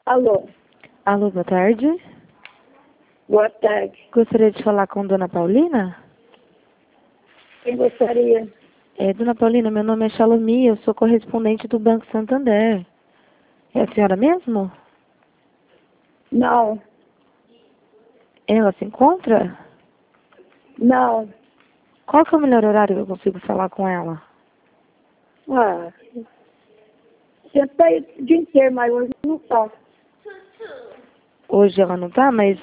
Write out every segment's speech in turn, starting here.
Alô, Alô, boa tarde. boa tarde. Gostaria de falar com Dona Paulina? Quem gostaria? Dona Paulina, meu nome é Xalomi, eu sou correspondente do Banco Santander. É a senhora mesmo? Não, Ela se encontra? não. Qual que é o melhor horário que eu consigo falar com ela? Ah, sentei o dia inteiro, mas hoje não faço. Hoje ela não tá, mas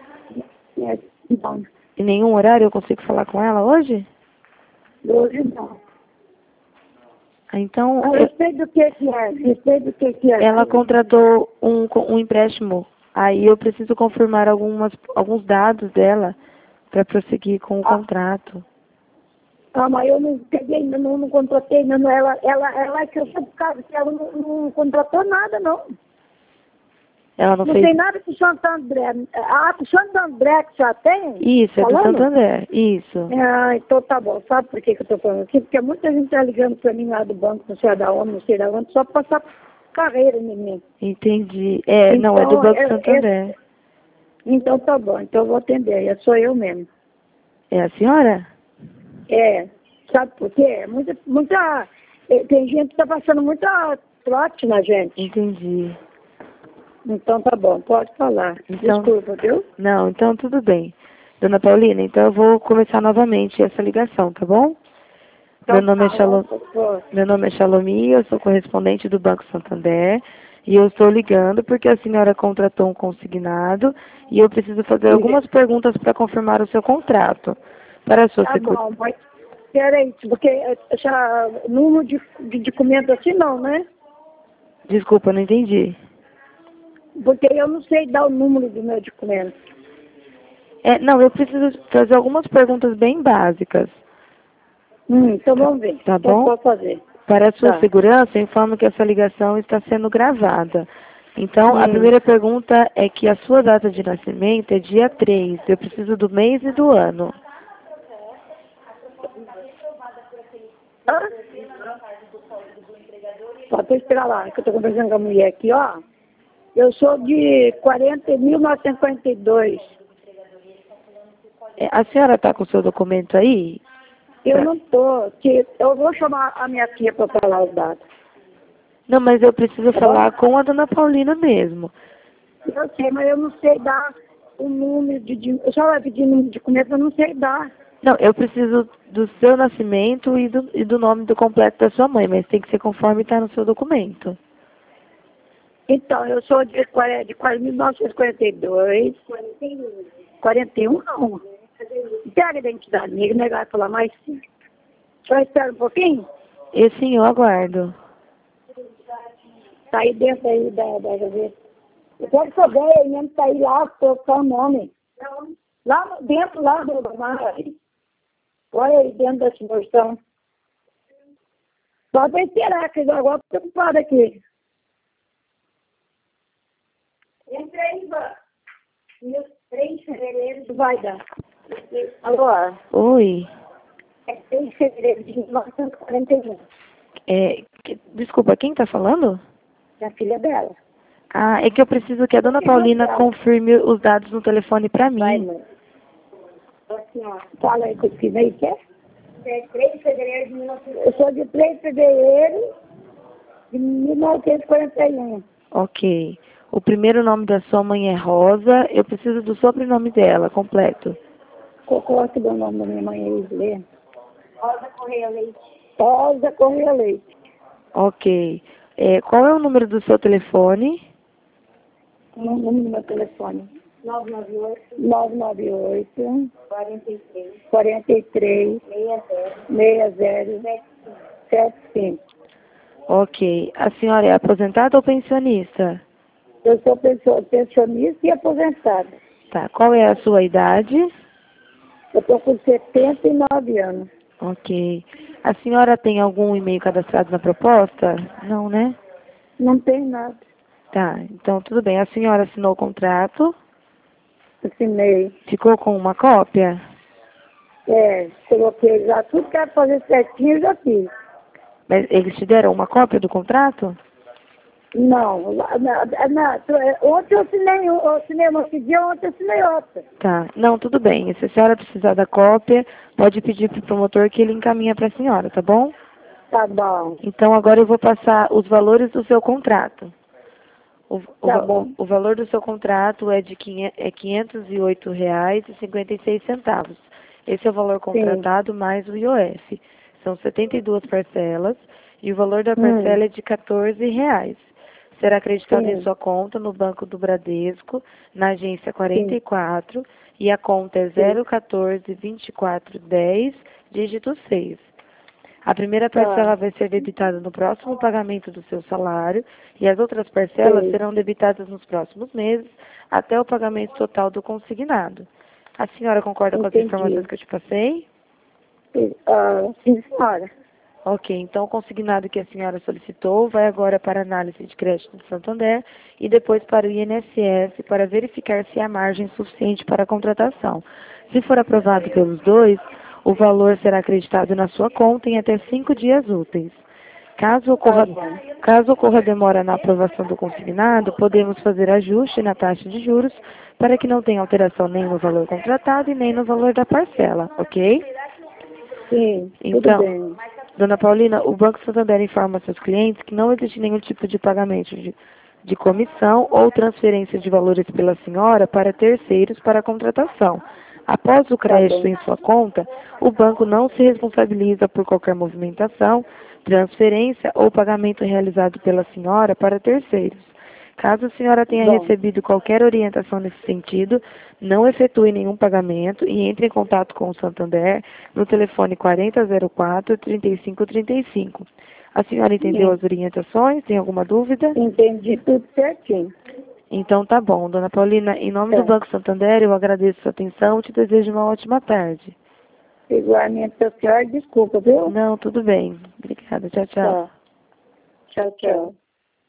Não, em nenhum horário eu consigo falar com ela hoje? hoje não. Então, A respeito do que é? Respeito do que é? ela contratou um empréstimo. Aí eu preciso confirmar alguns dados dela para prosseguir com o contrato. Mas eu não peguei, ainda não contratei, não. Ela que eu sou por causa que ela não contratou nada, não. Ela não Não fez. tem nada pro Santo André. Ah, pro Santo André que já tem? Isso, é do Falando? Santander. Isso. Ah, então tá bom. Sabe por que eu tô falando aqui? Porque muita gente tá ligando pra mim lá do banco, não sei da onde, não sei da onde, só pra passar carreira em mim. Entendi. Não, é do Então, Banco Santander. então tá bom. Então eu vou atender. Sou eu mesmo. É a senhora? É. Sabe por quê? Tem gente que tá passando muita trote na gente. Entendi. Então tá bom. Pode falar. Então, Desculpa, viu? não, então tudo bem. Dona Paulina, então eu vou começar novamente essa ligação, tá bom? Meu Então nome é fala, Shalom, por favor. meu nome é Shalomi, eu sou correspondente do Banco Santander e eu estou ligando porque a senhora contratou um consignado e eu preciso fazer algumas perguntas para confirmar o seu contrato. Para a sua Tá segurança. bom, mas peraí, porque já, número de documento assim não, né? Desculpa, não entendi. Porque eu não sei dar o número do meu documento. Não, eu preciso fazer algumas perguntas bem básicas, Então vamos ver. tá Então bom? pode fazer. Para a sua Tá. segurança, eu informo que essa ligação está sendo gravada. Então, a Hum. primeira pergunta é que a sua data de nascimento é dia 3. Eu preciso do mês e do ano. Hã? Pode esperar lá, que eu tô conversando com a mulher aqui, ó. Eu sou de 1942. A senhora está com o seu documento aí? Eu não tô. Eu vou chamar a minha tia para falar os dados. Não, mas eu preciso Tá falar bom? com a dona Paulina mesmo. Eu sei, mas eu não sei dar o número eu só vai pedir número de documento, eu não sei dar. Não, eu preciso do seu nascimento e do nome do completo da sua mãe, mas tem que ser conforme está no seu documento. Então, eu sou de 1942. 41 não. Pega a identidade amiga, né? Vai falar mais sim. Só espera um pouquinho. E sim, eu aguardo. Tá aí dentro aí da gaveta. Eu quero saber aí mesmo, tá aí lá, colocar o nome. Lá dentro, lá do armário. Olha aí dentro da situação. Só pra esperar, que eu agora tô preocupada aqui. Entra aí, Ivan. 3 de fevereiro vai dar. Alô? Oi. É 3 de fevereiro de 1941. Desculpa, quem está falando? Da filha dela. Ah, é que eu preciso que a dona Paulina confirme os dados no telefone para Vai, mim. mãe. Assim, ó. Fala aí que eu escrevi aí, quer? É 3 de fevereiro de 1941. Eu sou de 3 de fevereiro de 1941. Ok. O primeiro nome da sua mãe é Rosa. Eu preciso do sobrenome dela, completo. Qual que é o nome da minha mãe aí, lê? Rosa Correia Leite. Rosa Correia Leite. Ok. Qual é o número do seu telefone? O número do meu telefone. 998 43 60 75. Ok. A senhora é aposentada ou pensionista? Eu sou pensionista e aposentada. Tá. Qual é a sua idade? Eu estou com 79 anos. Ok. A senhora tem algum e-mail cadastrado na proposta? Não, né? Não tem nada. Tá. Então, tudo bem. A senhora assinou o contrato? Assinei. Ficou com uma cópia? Coloquei já tudo que era fazer certinho, eu já fiz. Mas eles te deram uma cópia do contrato? Não, ontem eu assinei uma esse dia, ontem eu assinei outra. Tá. Não, tudo bem. Se a senhora precisar da cópia, pode pedir para o promotor que ele encaminha para a senhora, tá bom? Tá bom. Então agora eu vou passar os valores do seu contrato. Tá bom. O valor do seu contrato é de R$ 508,56. Esse é o valor contratado mais o IOF. São 72 parcelas e o valor da parcela é de R$ 14. Será acreditado em sua conta no Banco do Bradesco, na agência 44, e a conta é 014-2410, dígito 6. A primeira parcela vai ser debitada no próximo pagamento do seu salário e as outras parcelas serão debitadas nos próximos meses até o pagamento total do consignado. A senhora concorda com as informações que eu te passei? Sim, senhora. Ok, então o consignado que a senhora solicitou vai agora para a análise de crédito do Santander e depois para o INSS para verificar se há margem suficiente para a contratação. Se for aprovado pelos dois, o valor será acreditado na sua conta em até 5 dias úteis. Caso ocorra demora na aprovação do consignado, podemos fazer ajuste na taxa de juros para que não tenha alteração nem no valor contratado e nem no valor da parcela, ok? Sim, então, tudo bem. Dona Paulina, o Banco Santander informa seus clientes que não existe nenhum tipo de pagamento de comissão ou transferência de valores pela senhora para terceiros para a contratação. Após o crédito em sua conta, o banco não se responsabiliza por qualquer movimentação, transferência ou pagamento realizado pela senhora para terceiros. Caso a senhora tenha recebido qualquer orientação nesse sentido, não efetue nenhum pagamento e entre em contato com o Santander no telefone 4004-3535. A senhora entendeu as orientações? Tem alguma dúvida? Entendi tudo certinho. Então tá bom, Dona Paulina. Em nome do Banco Santander, eu agradeço a sua atenção e te desejo uma ótima tarde. Igualmente a senhora, desculpa, viu? Não, tudo bem. Obrigada. Tchau, tchau. Tchau, tchau.